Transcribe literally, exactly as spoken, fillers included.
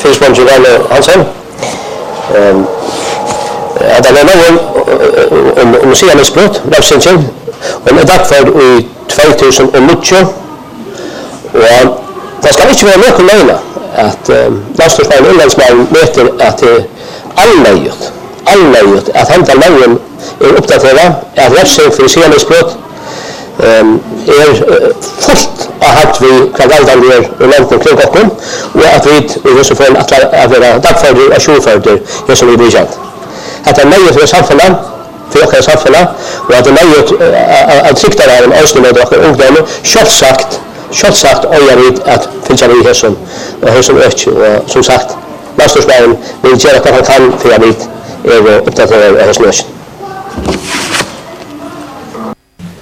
Fyrsponsor Arne Hansen. At det er noen om sianesbrott, Ravsingen, og er derfor i två tusen nio. Og det skal ikke være noe løgn at landstorsmannen og innlandsmannen møter at det er allmøyet, allmøyet at hente løgn er oppdateret, at Ravsing for sianesbrott er fullt av hatt vi hva galdan vi er og langt omkring okken, og at vi i disse fall at være dagfører og sjåfører det som vi blir kjent. At det er nøye for samfunnet, for okker samfunnet, og at det er nøye at trykter er en avsnitt av okker ungdommer, selvsagt, selvsagt øyer vi at fylkja vi hesson, og hesson øk, og som sagt, landstorsmannen vil gjøre hva han kan for at vi er oppdateret av hesson øk.